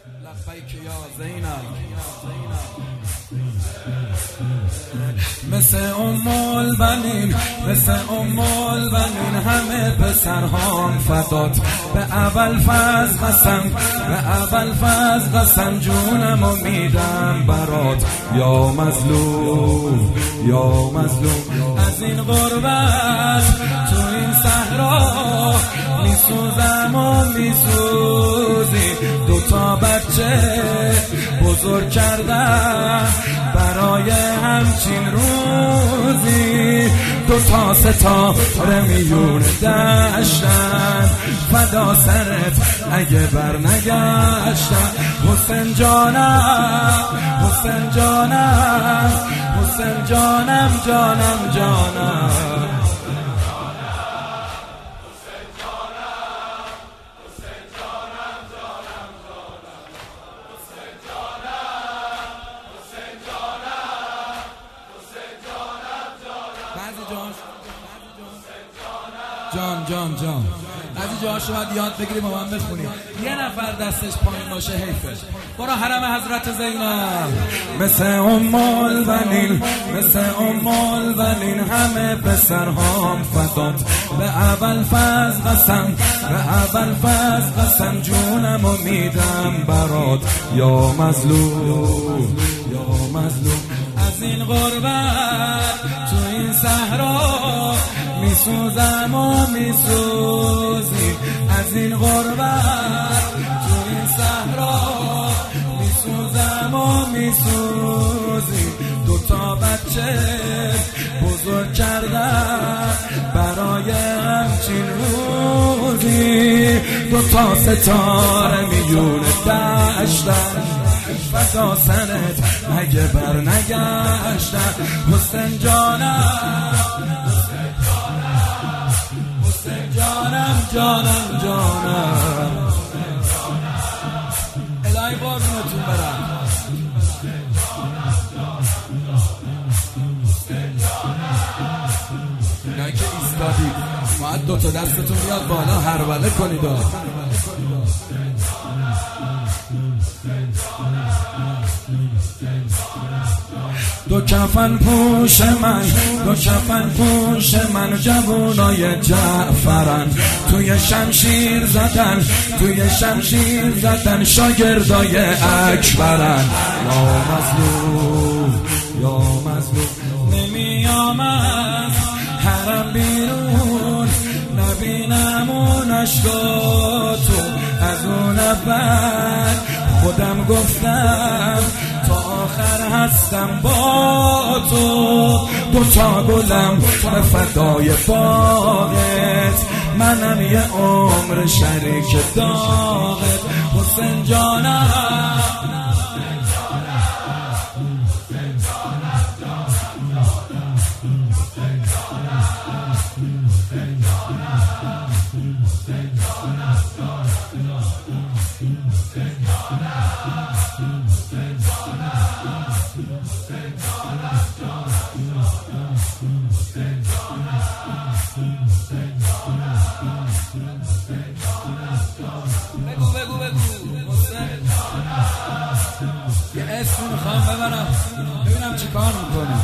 لبیک یا زینب. مثل ام البنین، مثل ام البنین همه پسرهام فدات. به ابوالفضل قسم، به ابوالفضل قسم جونمو میدم برات. یا مظلوم، یا مظلوم، از این غربت تو این صحرا میسوزم و میسوزی. دوتا بچه بزرگ کردم برای همچین روزی. دوتا ستاره میون دشتن فدا سرت اگه برنگشتم. حسین جانم، حسین جانم، حسین جانم، جانم جانم. جان بعضی جاهاشو باید یاد بگیریم و من بخونیم. یه نفر دستش پایین باشه حیفه. برو حرم حضرت زینب. مثل ام البنین، مثل ام البنین همه پسرهام فدات. به ابوالفضل قسم، به ابوالفضل قسم جونمو میدم برات. یا مظلوم، یا مظلوم، از این غربت تو این صحرا میسوزم و میسوزی. از این غربت تو این صحرا میسوزم و میسوزی. دوتا بچه بزرگ کردم برای همچین روزی. دوتا ستاره میون دشتن فدا سرت اگه برنگشتم. حسین جانم، حسین جانم، جانم جانم. الهی بارونتون برم. اینایی که ایستادید باید دوتا دستتون بیاد بالا هربله کنید. دو کفن پوش من، دو کفن پوش من جوونای جعفرن. توی شمشیر زدن، توی شمشیر زدن شاگردای اکبرن. یا مظلوم، یا مظلوم، نمیام از حرم بیرون نبینم اون عشقاتو. از اون اول خودم گفتم تا آخر هستم با تو. دوتا گلم به فدای باغت، منم یه عمر شریک داغت. حسین جانم، اسم میخوام ببرم ببینم چی کار میکنم.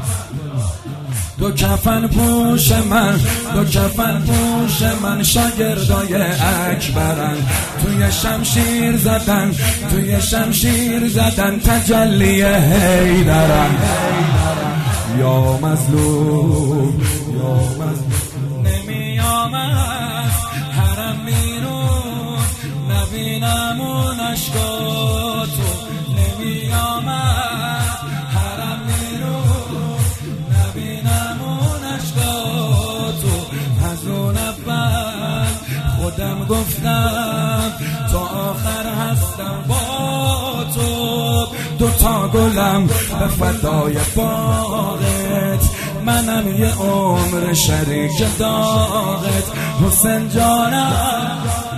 دو کفن پوش من، دو کفن پوش من شاگردای اکبرن. توی شمشیر زدن، توی شمشیر زدن تجلی حیدرن. یا مظلوم، یا مظلوم، نمیام از حرم بیرون نبینم اون عشقاتو. نمیام از حرم بیرون نبینم اون عشقاتو. از اون اول خودم گفتم تا آخر هستم با تو. دوتا گلم به فدای باغت، منم یه عمر شریک داغت. حسین جانم،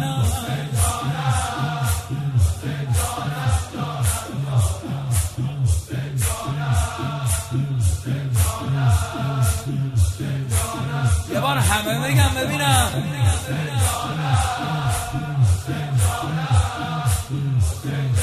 یه بار همه بگم ببینم.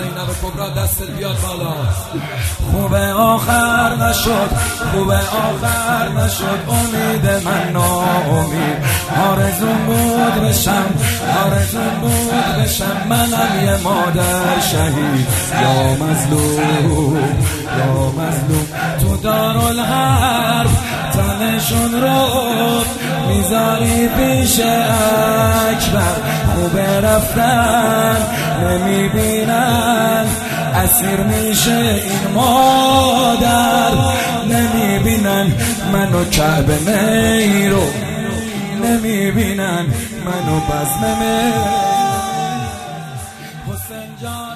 زینب کبرا دست بیاد بالا. خوبه آخر نشد، خوبه آخر نشد، امید من ناامید. آرزوم بود بشم، آرزوم بود بشم منم یه مادر شهید. یا مظلوم، یا مظلوم تو دارالحرب تنشون رو میذاری پیش اکبر. خوبه رفتن نمیبینن، اسیر میشه این مادر. نمیبینن منو کعبه میرو، نمیبینن منو بزم حسین جان.